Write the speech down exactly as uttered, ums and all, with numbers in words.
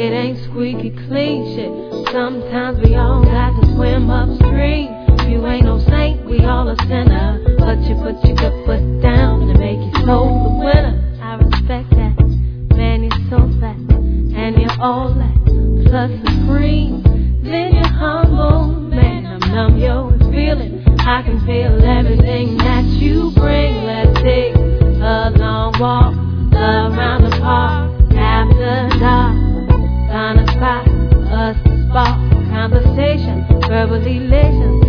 It ain't squeaky clean shit. Sometimes we all got to swim upstream. You ain't no saint, we all a sinner. But you put your good foot down and make your soul the winner. I respect that. Man, you're so fat. And you're all that. Plus supreme. Then you're humble. Man, I'm numb, yo, it's feeling. I can feel everything that you bring. Let's take a long walk around the park after dark. Find a spot, us to spark conversation, verbal elation.